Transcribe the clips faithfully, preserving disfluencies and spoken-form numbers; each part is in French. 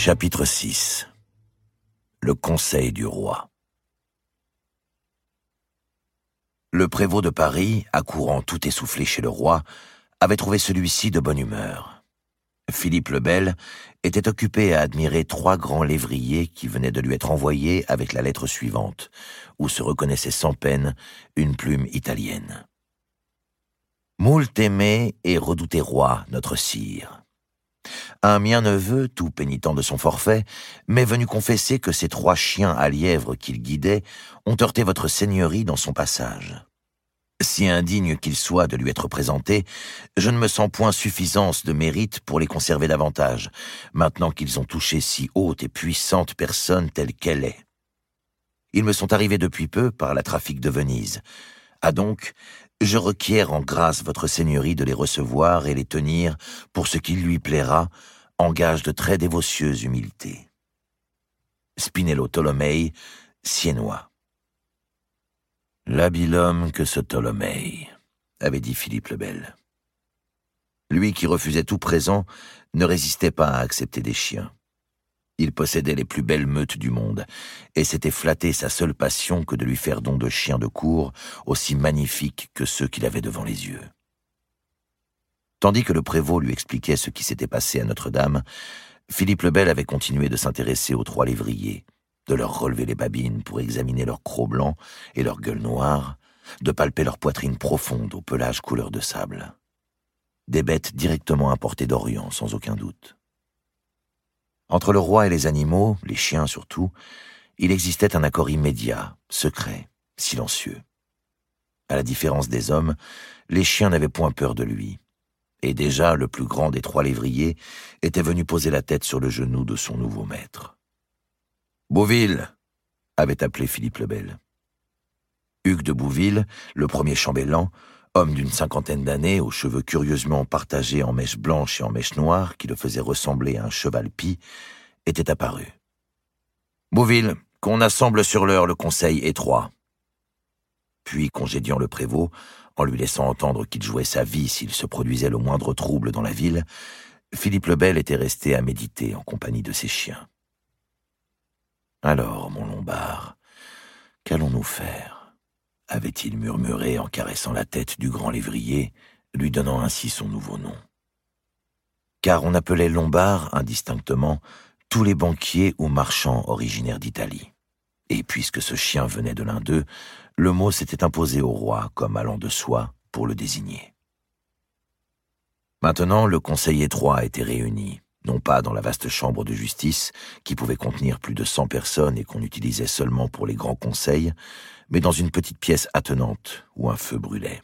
Chapitre six. Le conseil du roi. Le prévôt de Paris, accourant tout essoufflé chez le roi, avait trouvé celui-ci de bonne humeur. Philippe le Bel était occupé à admirer trois grands lévriers qui venaient de lui être envoyés avec la lettre suivante, où se reconnaissait sans peine une plume italienne. « Moult aimé et redouté roi, notre sire. Un mien neveu, tout pénitent de son forfait, m'est venu confesser que ces trois chiens à lièvre qu'il guidait ont heurté votre seigneurie dans son passage. Si indigne qu'il soit de lui être présenté, je ne me sens point suffisance de mérite pour les conserver davantage, maintenant qu'ils ont touché si haute et puissante personne telle qu'elle est. Ils me sont arrivés depuis peu par la trafic de Venise. Ah donc, je requiers en grâce votre seigneurie de les recevoir et les tenir pour ce qu'il lui plaira, en gage de très dévotieuse humilité. Spinello Tolomei, Siennois. L'habile homme que ce Tolomei, avait dit Philippe le Bel. Lui qui refusait tout présent ne résistait pas à accepter des chiens. Il possédait les plus belles meutes du monde, et s'était flatté sa seule passion que de lui faire don de chiens de cour aussi magnifiques que ceux qu'il avait devant les yeux. Tandis que le prévôt lui expliquait ce qui s'était passé à Notre-Dame, Philippe le Bel avait continué de s'intéresser aux trois lévriers, de leur relever les babines pour examiner leurs crocs blancs et leurs gueules noires, de palper leur poitrine profonde au pelage couleur de sable. Des bêtes directement importées d'Orient, sans aucun doute. Entre le roi et les animaux, les chiens surtout, il existait un accord immédiat, secret, silencieux. À la différence des hommes, les chiens n'avaient point peur de lui. Et déjà, le plus grand des trois lévriers était venu poser la tête sur le genou de son nouveau maître. « Bouville !» avait appelé Philippe le Bel. Hugues de Bouville, le premier chambellan, homme d'une cinquantaine d'années, aux cheveux curieusement partagés en mèches blanches et en mèches noires, qui le faisaient ressembler à un cheval pie, était apparu. « Bouville, qu'on assemble sur l'heure le conseil étroit. » Puis, congédiant le prévôt, en lui laissant entendre qu'il jouait sa vie s'il se produisait le moindre trouble dans la ville, Philippe le Bel était resté à méditer en compagnie de ses chiens. « Alors, mon Lombard, qu'allons-nous faire ?» avait-il murmuré en caressant la tête du grand lévrier, lui donnant ainsi son nouveau nom. Car on appelait Lombard, indistinctement, tous les banquiers ou marchands originaires d'Italie. Et puisque ce chien venait de l'un d'eux, le mot s'était imposé au roi comme allant de soi pour le désigner. Maintenant, le conseil étroit était réuni, non pas dans la vaste chambre de justice, qui pouvait contenir plus de cent personnes et qu'on utilisait seulement pour les grands conseils, mais dans une petite pièce attenante où un feu brûlait.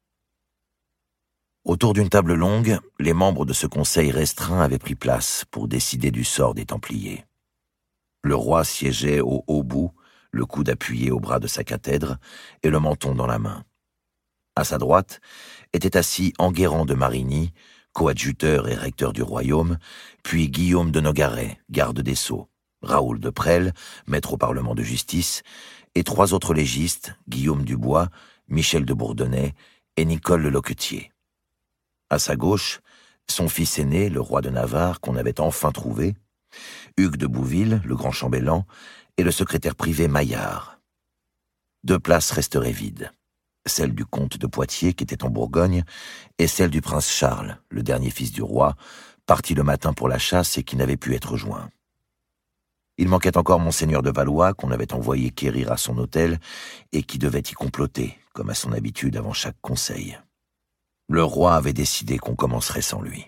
Autour d'une table longue, les membres de ce conseil restreint avaient pris place pour décider du sort des Templiers. Le roi siégeait au haut bout, le coude appuyé au bras de sa cathèdre et le menton dans la main. À sa droite était assis Enguerrand de Marigny, coadjuteur et recteur du royaume, puis Guillaume de Nogaret, garde des sceaux, Raoul de Presles, maître au parlement de justice, et trois autres légistes, Guillaume du Bois, Michel de Bourdonnais et Nicole le Loquetier. À sa gauche, son fils aîné, le roi de Navarre, qu'on avait enfin trouvé, Hugues de Bouville, le grand chambellan, et le secrétaire privé Maillard. Deux places resteraient vides, celle du comte de Poitiers, qui était en Bourgogne, et celle du prince Charles, le dernier fils du roi, parti le matin pour la chasse et qui n'avait pu être joint. Il manquait encore Monseigneur de Valois, qu'on avait envoyé quérir à son hôtel, et qui devait y comploter, comme à son habitude avant chaque conseil. Le roi avait décidé qu'on commencerait sans lui.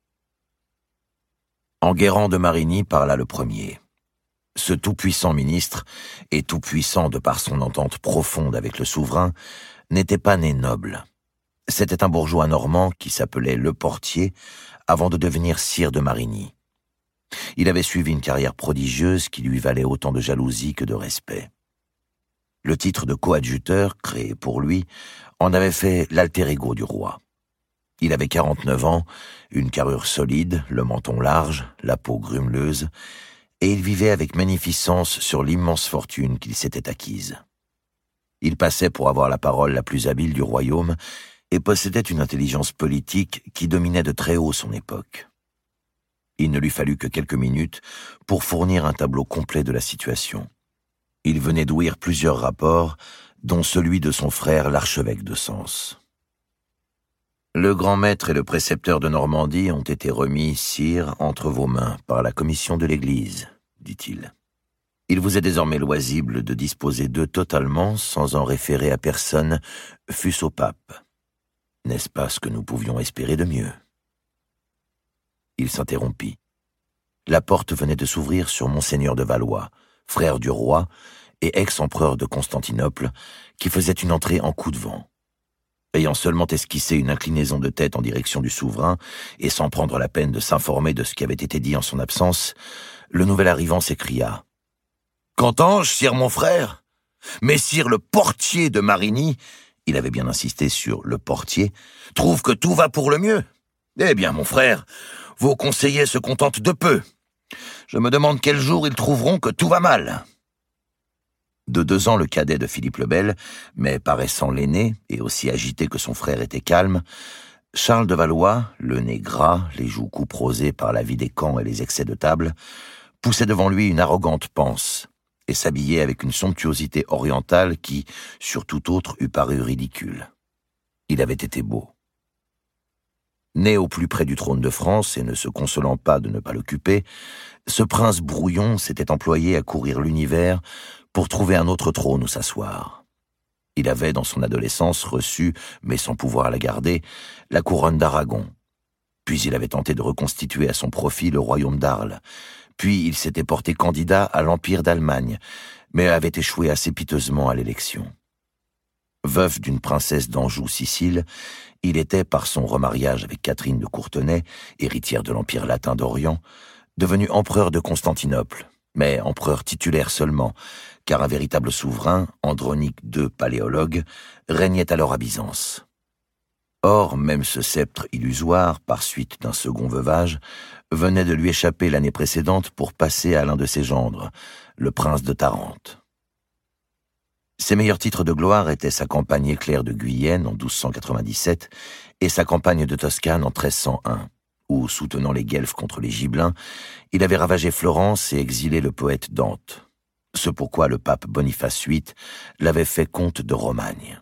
Enguerrand de Marigny parla le premier. Ce tout-puissant ministre, et tout-puissant de par son entente profonde avec le souverain, n'était pas né noble. C'était un bourgeois normand qui s'appelait Le Portier, avant de devenir sire de Marigny. Il avait suivi une carrière prodigieuse qui lui valait autant de jalousie que de respect. Le titre de coadjuteur, créé pour lui, en avait fait l'alter ego du roi. Il avait quarante-neuf ans, une carrure solide, le menton large, la peau grumeleuse, et il vivait avec magnificence sur l'immense fortune qu'il s'était acquise. Il passait pour avoir la parole la plus habile du royaume et possédait une intelligence politique qui dominait de très haut son époque. Il ne lui fallut que quelques minutes pour fournir un tableau complet de la situation. Il venait d'ouïr plusieurs rapports, dont celui de son frère l'archevêque de Sens. « Le grand maître et le précepteur de Normandie ont été remis, sire, entre vos mains par la commission de l'Église, dit-il. Il vous est désormais loisible de disposer d'eux totalement sans en référer à personne, fût-ce au pape. N'est-ce pas ce que nous pouvions espérer de mieux ?» Il s'interrompit. La porte venait de s'ouvrir sur Monseigneur de Valois, frère du roi et ex-empereur de Constantinople, qui faisait une entrée en coup de vent. Ayant seulement esquissé une inclinaison de tête en direction du souverain, et sans prendre la peine de s'informer de ce qui avait été dit en son absence, le nouvel arrivant s'écria. « Qu'entends-je, sire mon frère ? Messire le portier de Marigny, il avait bien insisté sur le portier, trouve que tout va pour le mieux. Eh bien, mon frère, vos conseillers se contentent de peu. Je me demande quel jour ils trouveront que tout va mal. » De deux ans le cadet de Philippe le Bel, mais paraissant l'aîné et aussi agité que son frère était calme, Charles de Valois, le nez gras, les joues couperosées par la vie des camps et les excès de table, poussait devant lui une arrogante panse et s'habillait avec une somptuosité orientale qui, sur tout autre, eût paru ridicule. Il avait été beau. Né au plus près du trône de France et ne se consolant pas de ne pas l'occuper, ce prince brouillon s'était employé à courir l'univers pour trouver un autre trône où s'asseoir. Il avait, dans son adolescence, reçu, mais sans pouvoir la garder, la couronne d'Aragon. Puis il avait tenté de reconstituer à son profit le royaume d'Arles. Puis il s'était porté candidat à l'Empire d'Allemagne, mais avait échoué assez piteusement à l'élection. Veuf d'une princesse d'Anjou-Sicile, il était, par son remariage avec Catherine de Courtenay, héritière de l'Empire latin d'Orient, devenu empereur de Constantinople, mais empereur titulaire seulement, car un véritable souverain, Andronique deux Paléologue, régnait alors à Byzance. Or, même ce sceptre illusoire, par suite d'un second veuvage, venait de lui échapper l'année précédente pour passer à l'un de ses gendres, le prince de Tarente. Ses meilleurs titres de gloire étaient sa campagne éclair de Guyenne en douze cent quatre-vingt-dix-sept et sa campagne de Toscane en treize cent un, où, soutenant les Guelfes contre les Gibelins, il avait ravagé Florence et exilé le poète Dante. Ce pourquoi le pape Boniface huit l'avait fait comte de Romagne.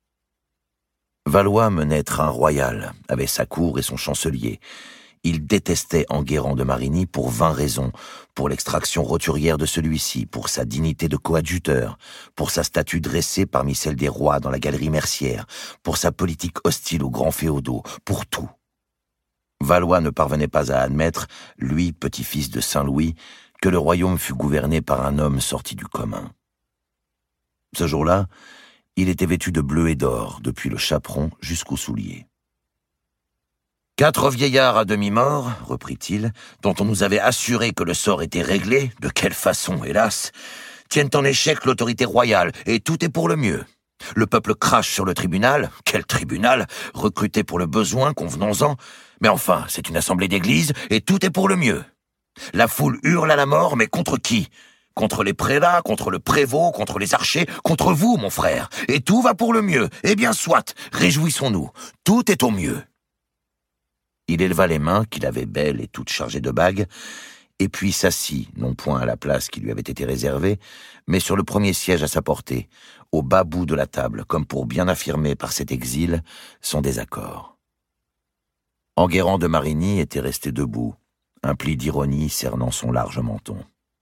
Valois menait train royal, avait sa cour et son chancelier. Il détestait Enguerrand de Marigny pour vingt raisons, pour l'extraction roturière de celui-ci, pour sa dignité de coadjuteur, pour sa statue dressée parmi celles des rois dans la galerie mercière, pour sa politique hostile aux grands féodaux, pour tout. Valois ne parvenait pas à admettre, lui, petit-fils de Saint-Louis, que le royaume fût gouverné par un homme sorti du commun. Ce jour-là, il était vêtu de bleu et d'or, depuis le chaperon jusqu'aux souliers. « Quatre vieillards à demi-morts, reprit-il, dont on nous avait assuré que le sort était réglé, de quelle façon, hélas, tiennent en échec l'autorité royale, et tout est pour le mieux. Le peuple crache sur le tribunal, quel tribunal, recruté pour le besoin, convenons-en, mais enfin, c'est une assemblée d'église, et tout est pour le mieux. La foule hurle à la mort, mais contre qui ? Contre les prélats, contre le prévôt, contre les archers, contre vous, mon frère, et tout va pour le mieux. Eh bien, soit, réjouissons-nous, tout est au mieux. » Il éleva les mains, qu'il avait belles et toutes chargées de bagues, et puis s'assit, non point à la place qui lui avait été réservée, mais sur le premier siège à sa portée, au bas bout de la table, comme pour bien affirmer par cet exil son désaccord. Enguerrand de Marigny était resté debout, un pli d'ironie cernant son large menton.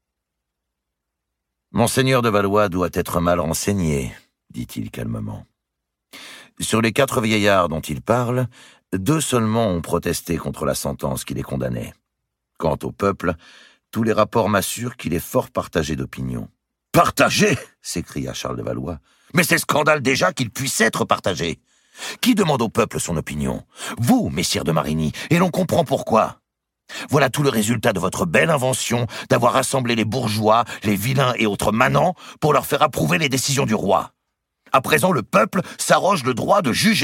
« Monseigneur de Valois doit être mal renseigné, » dit-il calmement. « Sur les quatre vieillards dont il parle, deux seulement ont protesté contre la sentence qui les condamnait. Quant au peuple, tous les rapports m'assurent qu'il est fort partagé d'opinion. »« Partagé !» s'écria Charles de Valois. « Mais c'est scandale déjà qu'il puisse être partagé. Qui demande au peuple son opinion ? Vous, messire de Marigny, et l'on comprend pourquoi. Voilà tout le résultat de votre belle invention d'avoir rassemblé les bourgeois, les vilains et autres manants pour leur faire approuver les décisions du roi. À présent, le peuple s'arroge le droit de juger. »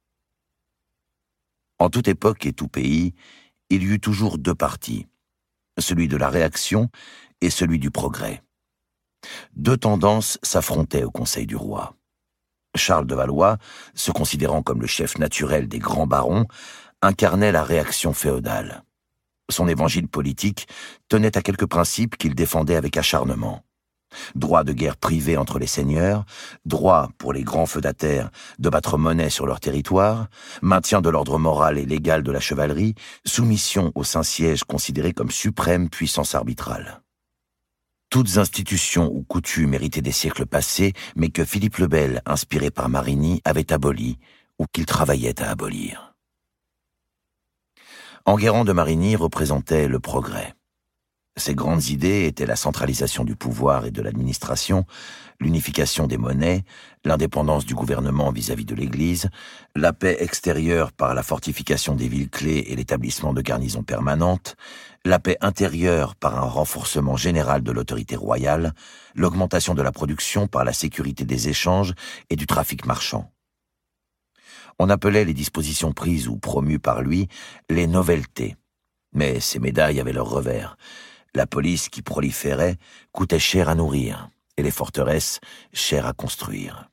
En toute époque et tout pays, il y eut toujours deux partis, celui de la réaction et celui du progrès. Deux tendances s'affrontaient au conseil du roi. Charles de Valois, se considérant comme le chef naturel des grands barons, incarnait la réaction féodale. Son évangile politique tenait à quelques principes qu'il défendait avec acharnement. Droit de guerre privé entre les seigneurs, droit pour les grands feudataires de battre monnaie sur leur territoire, maintien de l'ordre moral et légal de la chevalerie, soumission au Saint-Siège considéré comme suprême puissance arbitrale. Toutes institutions ou coutumes héritées des siècles passés, mais que Philippe le Bel, inspiré par Marigny, avait abolies ou qu'il travaillait à abolir. Enguerrand de Marigny représentait le progrès. Ses grandes idées étaient la centralisation du pouvoir et de l'administration, l'unification des monnaies, l'indépendance du gouvernement vis-à-vis de l'Église, la paix extérieure par la fortification des villes clés et l'établissement de garnisons permanentes, la paix intérieure par un renforcement général de l'autorité royale, l'augmentation de la production par la sécurité des échanges et du trafic marchand. On appelait les dispositions prises ou promues par lui les noveltés, mais ces médailles avaient leur revers. La police qui proliférait coûtait cher à nourrir, et les forteresses cher à construire.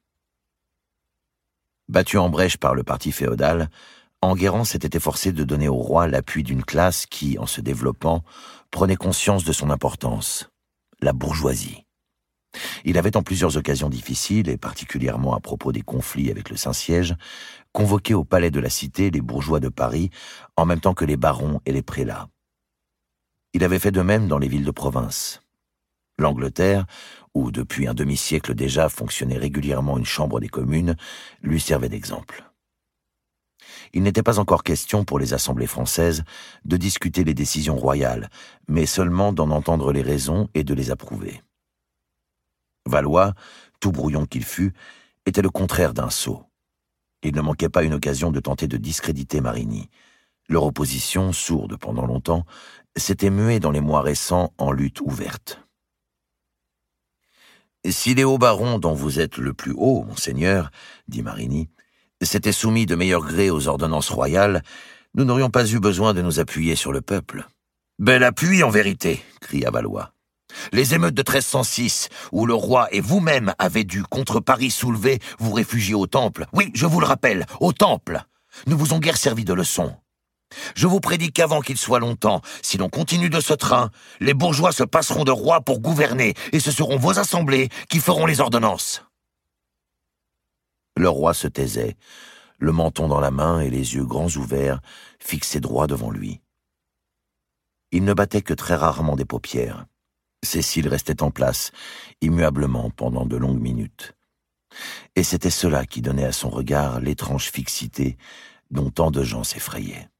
Battu en brèche par le parti féodal, Enguerrand s'était efforcé de donner au roi l'appui d'une classe qui, en se développant, prenait conscience de son importance, la bourgeoisie. Il avait en plusieurs occasions difficiles, et particulièrement à propos des conflits avec le Saint-Siège, convoqué au palais de la Cité les bourgeois de Paris, en même temps que les barons et les prélats. Il avait fait de même dans les villes de province. L'Angleterre, où depuis un demi-siècle déjà fonctionnait régulièrement une chambre des communes, lui servait d'exemple. Il n'était pas encore question pour les assemblées françaises de discuter les décisions royales, mais seulement d'en entendre les raisons et de les approuver. Valois, tout brouillon qu'il fût, était le contraire d'un sot. Il ne manquait pas une occasion de tenter de discréditer Marigny. Leur opposition, sourde pendant longtemps, s'était muée dans les mois récents en lutte ouverte. « Si les hauts barons dont vous êtes le plus haut, monseigneur, dit Marigny, s'étaient soumis de meilleur gré aux ordonnances royales, nous n'aurions pas eu besoin de nous appuyer sur le peuple. »« Bel appui, en vérité !» cria Valois. « Les émeutes de treize cent six, où le roi et vous-même avez dû, contre Paris soulevé, vous réfugier au Temple. Oui, je vous le rappelle, au Temple, ne vous ont guère servi de leçon. Je vous prédis qu'avant qu'il soit longtemps, si l'on continue de ce train, les bourgeois se passeront de roi pour gouverner, et ce seront vos assemblées qui feront les ordonnances. » Le roi se taisait, le menton dans la main et les yeux grands ouverts, fixés droit devant lui. Il ne battait que très rarement des paupières. Ses cils restaient en place, immuablement pendant de longues minutes. Et c'était cela qui donnait à son regard l'étrange fixité dont tant de gens s'effrayaient.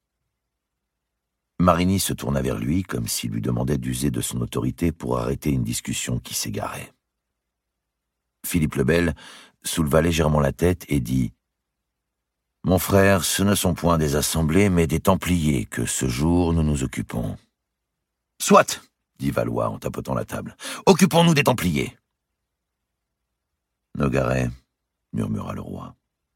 Marigny se tourna vers lui comme s'il lui demandait d'user de son autorité pour arrêter une discussion qui s'égarait. Philippe le Bel souleva légèrement la tête et dit « Mon frère, ce ne sont point des assemblées, mais des Templiers que ce jour nous nous occupons. »« Soit !» dit Valois en tapotant la table. « Occupons-nous des Templiers !»« Nogaret, » murmura le roi.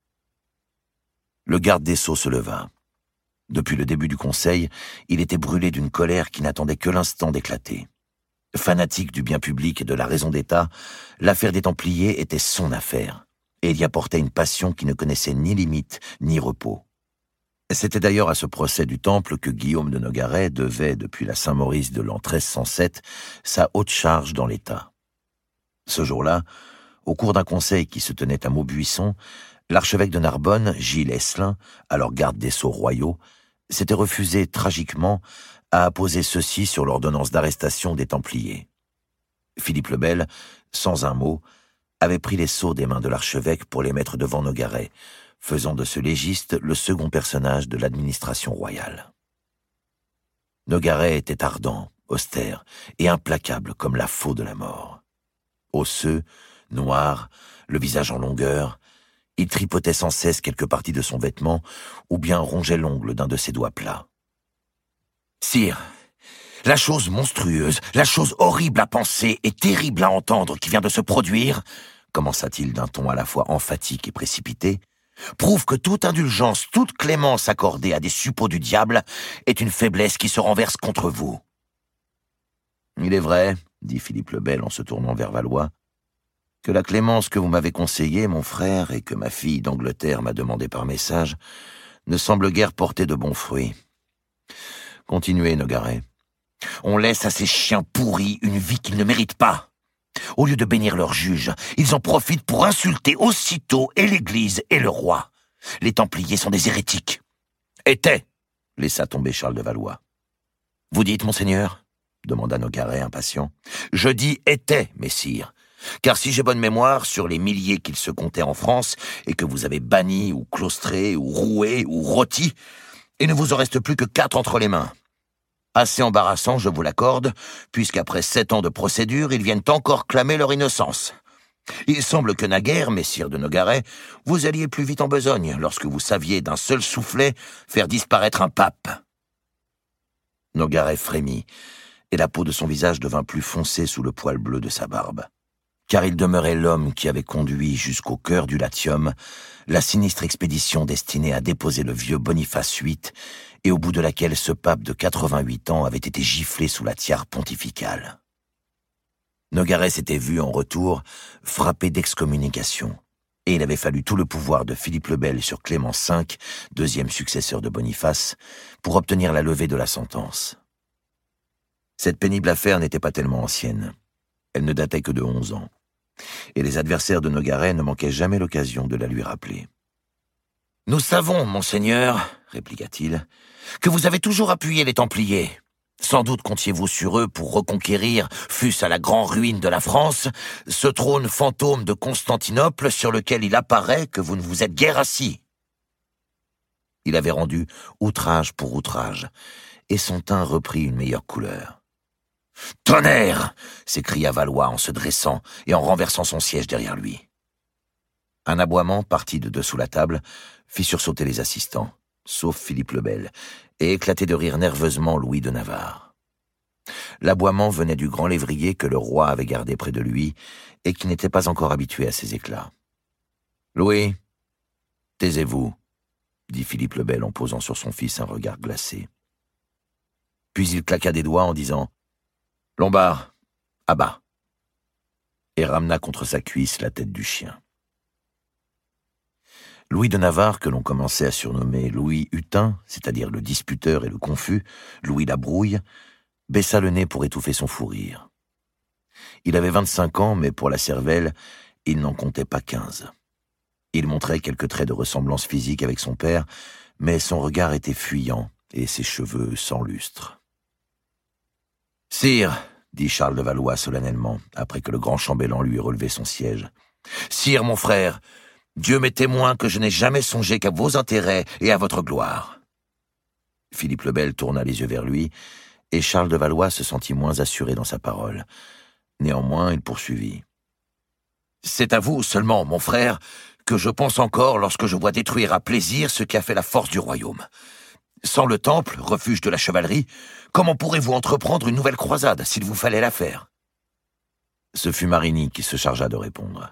Le garde des Sceaux se leva. Depuis le début du conseil, il était brûlé d'une colère qui n'attendait que l'instant d'éclater. Fanatique du bien public et de la raison d'État, l'affaire des Templiers était son affaire, et il y apportait une passion qui ne connaissait ni limite ni repos. C'était d'ailleurs à ce procès du Temple que Guillaume de Nogaret devait, depuis la Saint-Maurice de l'an treize cent sept, sa haute charge dans l'État. Ce jour-là, au cours d'un conseil qui se tenait à Maubuisson, l'archevêque de Narbonne, Gilles Esselin, alors garde des Sceaux royaux, s'était refusé tragiquement à apposer ceci sur l'ordonnance d'arrestation des Templiers. Philippe le Bel, sans un mot, avait pris les sceaux des mains de l'archevêque pour les mettre devant Nogaret, faisant de ce légiste le second personnage de l'administration royale. Nogaret était ardent, austère et implacable comme la faux de la mort. Osseux, noir, le visage en longueur, il tripotait sans cesse quelque partie de son vêtement ou bien rongeait l'ongle d'un de ses doigts plats. « Sire, la chose monstrueuse, la chose horrible à penser et terrible à entendre qui vient de se produire, commença-t-il d'un ton à la fois emphatique et précipité, prouve que toute indulgence, toute clémence accordée à des suppôts du diable est une faiblesse qui se renverse contre vous. »« Il est vrai, dit Philippe le Bel en se tournant vers Valois, que la clémence que vous m'avez conseillée, mon frère, et que ma fille d'Angleterre m'a demandé par message, ne semble guère porter de bons fruits. Continuez, Nogaret. On laisse à ces chiens pourris une vie qu'ils ne méritent pas. Au lieu de bénir leurs juges, ils en profitent pour insulter aussitôt et l'Église et le roi. Les Templiers sont des hérétiques. Était, laissa tomber Charles de Valois. Vous dites, monseigneur ? Demanda Nogaret impatient. Je dis était, messire. Car si j'ai bonne mémoire, sur les milliers qu'il se comptait en France, et que vous avez bannis, ou claustrés, ou roués, ou rôtis, il ne vous en reste plus que quatre entre les mains. Assez embarrassant, je vous l'accorde, puisqu'après sept ans de procédure, ils viennent encore clamer leur innocence. Il semble que naguère, messire de Nogaret, vous alliez plus vite en besogne, lorsque vous saviez d'un seul soufflet faire disparaître un pape. Nogaret frémit, et la peau de son visage devint plus foncée sous le poil bleu de sa barbe. Car il demeurait l'homme qui avait conduit jusqu'au cœur du Latium la sinistre expédition destinée à déposer le vieux Boniface huit, et au bout de laquelle ce pape de quatre-vingt-huit ans avait été giflé sous la tiare pontificale. Nogaret s'était vu, en retour, frappé d'excommunication, et il avait fallu tout le pouvoir de Philippe le Bel sur Clément cinq, deuxième successeur de Boniface, pour obtenir la levée de la sentence. Cette pénible affaire n'était pas tellement ancienne. Elle ne datait que de onze ans, et les adversaires de Nogaret ne manquaient jamais l'occasion de la lui rappeler. « Nous savons, monseigneur, répliqua-t-il, que vous avez toujours appuyé les Templiers. Sans doute comptiez-vous sur eux pour reconquérir, fût-ce à la grande ruine de la France, ce trône fantôme de Constantinople sur lequel il apparaît que vous ne vous êtes guère assis. » Il avait rendu outrage pour outrage, et son teint reprit une meilleure couleur. « Tonnerre !» s'écria Valois en se dressant et en renversant son siège derrière lui. Un aboiement, parti de dessous la table, fit sursauter les assistants, sauf Philippe le Bel, et éclater de rire nerveusement Louis de Navarre. L'aboiement venait du grand lévrier que le roi avait gardé près de lui et qui n'était pas encore habitué à ces éclats. « Louis, taisez-vous » dit Philippe le Bel en posant sur son fils un regard glacé. Puis il claqua des doigts en disant « Lombard, à bas !» et ramena contre sa cuisse la tête du chien. Louis de Navarre, que l'on commençait à surnommer Louis Hutin, c'est-à-dire le disputeur et le confus, Louis la Brouille, baissa le nez pour étouffer son fou rire. Il avait vingt-cinq ans, mais pour la cervelle, il n'en comptait pas quinze. Il montrait quelques traits de ressemblance physique avec son père, mais son regard était fuyant et ses cheveux sans lustre. « Sire, dit Charles de Valois solennellement, après que le grand chambellan lui eut relevé son siège. « Sire, mon frère, Dieu m'est témoin que je n'ai jamais songé qu'à vos intérêts et à votre gloire. » Philippe le Bel tourna les yeux vers lui, et Charles de Valois se sentit moins assuré dans sa parole. Néanmoins, il poursuivit. « C'est à vous seulement, mon frère, que je pense encore lorsque je vois détruire à plaisir ce qui a fait la force du royaume. Sans le temple, refuge de la chevalerie, comment pourrez-vous entreprendre une nouvelle croisade s'il vous fallait la faire ?» Ce fut Marigny qui se chargea de répondre.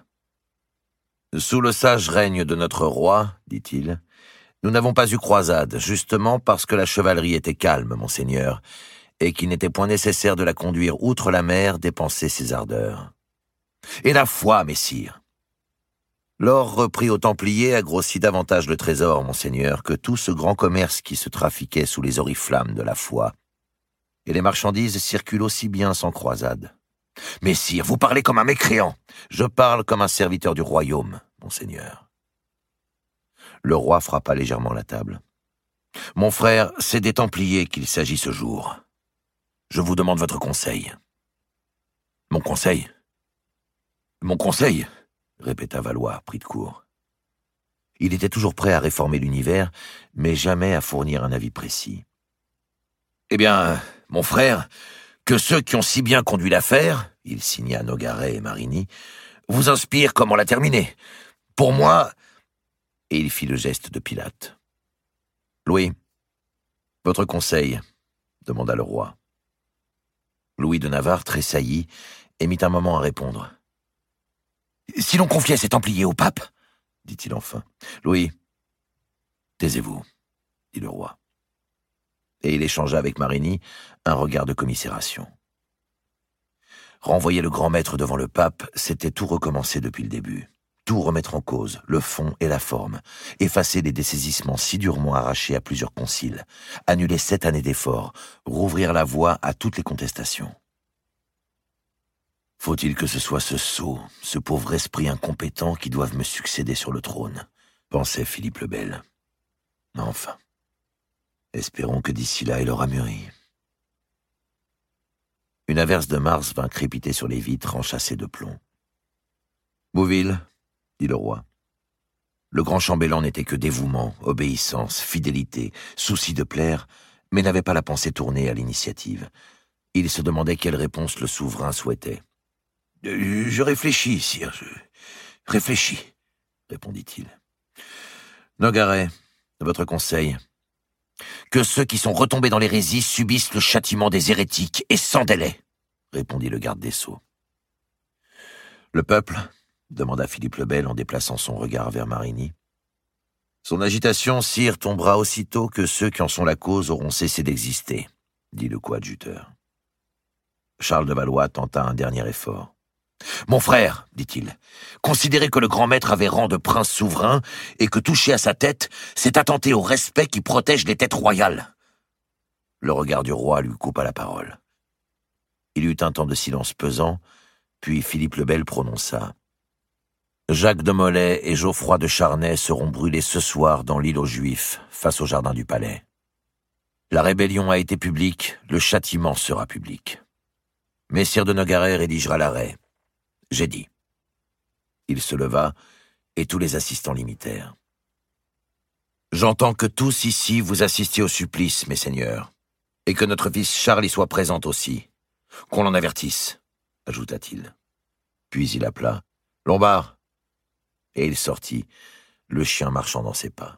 « Sous le sage règne de notre roi, dit-il, nous n'avons pas eu croisade, justement parce que la chevalerie était calme, monseigneur, et qu'il n'était point nécessaire de la conduire outre la mer dépenser ses ardeurs. Et la foi, messire. L'or repris aux Templiers a grossi davantage le trésor, monseigneur, que tout ce grand commerce qui se trafiquait sous les oriflammes de la foi. Et les marchandises circulent aussi bien sans croisade. Messire, vous parlez comme un mécréant. Je parle comme un serviteur du royaume, monseigneur. » Le roi frappa légèrement la table. « Mon frère, c'est des Templiers qu'il s'agit ce jour. Je vous demande votre conseil. »« Mon conseil ? Mon conseil ?» répéta Valois, pris de court. Il était toujours prêt à réformer l'univers, mais jamais à fournir un avis précis. « Eh bien, mon frère, que ceux qui ont si bien conduit l'affaire, il signa Nogaret et Marigny, vous inspirent comment la terminer. Pour moi... » Et il fit le geste de Pilate. « Louis, votre conseil, » demanda le roi. Louis de Navarre tressaillit et mit un moment à répondre. « Si l'on confiait ces Templiers au pape, » dit-il enfin. « Louis, taisez-vous, » dit le roi. Et il échangea avec Marigny un regard de commisération. Renvoyer le grand maître devant le pape, c'était tout recommencer depuis le début. tout remettre en cause, le fond et la forme, effacer les dessaisissements si durement arrachés à plusieurs conciles, annuler sept années d'efforts, rouvrir la voie à toutes les contestations. Faut-il que ce soit ce sot, ce pauvre esprit incompétent qui doive me succéder sur le trône, pensait Philippe le Bel. Enfin, espérons que d'ici là il aura mûri. Une averse de mars vint crépiter sur les vitres enchâssées de plomb. « Bouville, dit le roi. Le grand chambellan n'était que dévouement, obéissance, fidélité, souci de plaire, mais n'avait pas la pensée tournée à l'initiative. Il se demandait quelle réponse le souverain souhaitait. « Je réfléchis, sire, je réfléchis, » répondit-il. « Nogaret, votre conseil. Que ceux qui sont retombés dans l'hérésie subissent le châtiment des hérétiques, et sans délai, » répondit le garde des Sceaux. « Le peuple ?» demanda Philippe le Bel en déplaçant son regard vers Marigny. « Son agitation, sire, tombera aussitôt que ceux qui en sont la cause auront cessé d'exister, » dit le coadjuteur. Charles de Valois tenta un dernier effort. « Mon frère, dit-il, considérez que le grand maître avait rang de prince souverain et que toucher à sa tête, c'est attenter au respect qui protège les têtes royales. » Le regard du roi lui coupa la parole. Il eut un temps de silence pesant, puis Philippe le Bel prononça. « Jacques de Molay et Geoffroy de Charnay seront brûlés ce soir dans l'île aux Juifs, face au jardin du palais. La rébellion a été publique, le châtiment sera public. Messire de Nogaret rédigera l'arrêt. J'ai dit. » Il se leva, et tous les assistants l'imitèrent. « J'entends que tous ici vous assistiez au supplice, mes seigneurs, et que notre fils Charles y soit présent aussi. Qu'on l'en avertisse, » ajouta-t-il. Puis il appela « Lombard !» et il sortit, le chien marchant dans ses pas.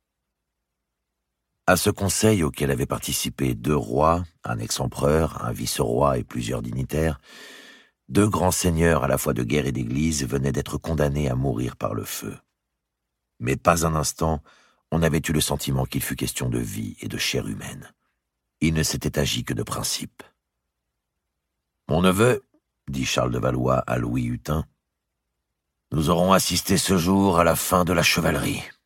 À ce conseil auquel avaient participé deux rois, un ex-empereur, un vice-roi et plusieurs dignitaires, deux grands seigneurs à la fois de guerre et d'église venaient d'être condamnés à mourir par le feu. Mais pas un instant, on n'avait eu le sentiment qu'il fût question de vie et de chair humaine. Il ne s'était agi que de principe. « Mon neveu, dit Charles de Valois à Louis Hutin, nous aurons assisté ce jour à la fin de la chevalerie.